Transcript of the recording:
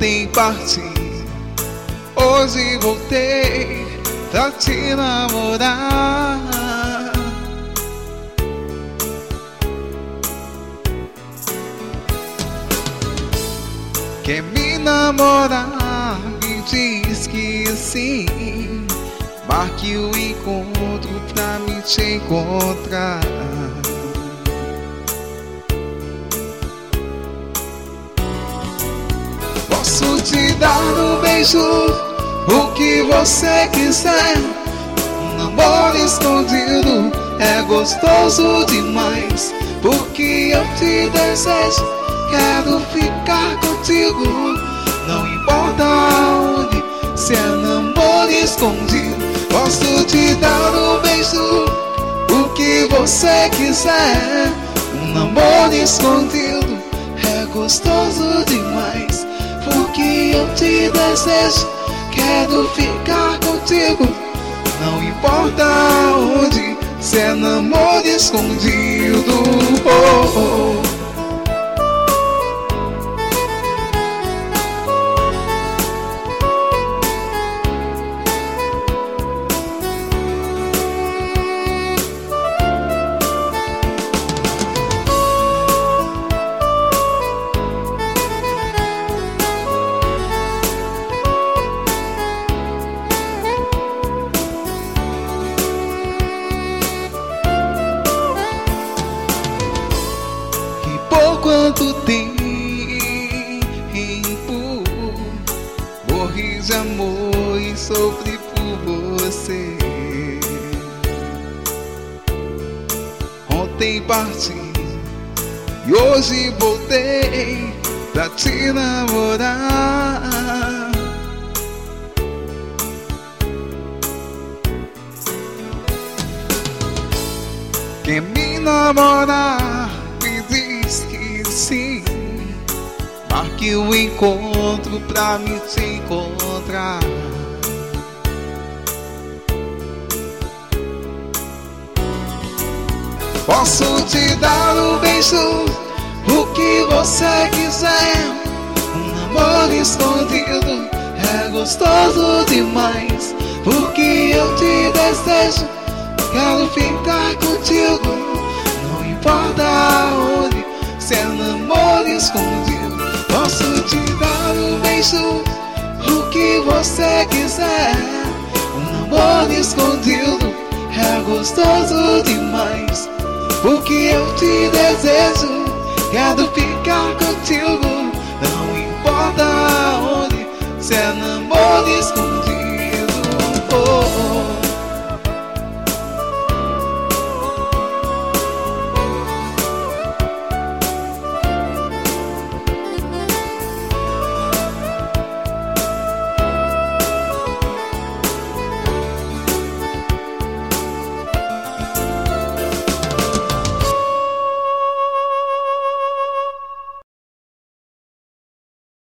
Ontem parti, hoje voltei pra te namorar. Quer me namorar? Me diz que sim. Marque o encontro pra me te encontrar. Posso te dar um beijo, o que você quiser. Um namoro escondido é gostoso demais, porque eu te desejo, quero ficar contigo. Não importa onde, se é namoro escondido. Posso te dar um beijo, o que você quiser. Um namoro escondido é gostoso demais, porque eu te desejo, quero ficar contigo. Não importa onde, se é namoro escondido. Oh, oh. Por quanto tempo morri de amor e sofri por você. Ontem parti e hoje voltei pra te namorar. Quer me namorar? Diz que sim. Marque o encontro pra me te encontrar. Posso te dar um beijo, o que você quiser. Um namoro escondido é gostoso demais, porque eu te desejo, quero ficar contigo. Não importa onde, se é namoro escondido. Posso te dar um beijo, o que você quiser. Um namoro escondido é gostoso demais, porque eu te desejo, quero ficar contigo.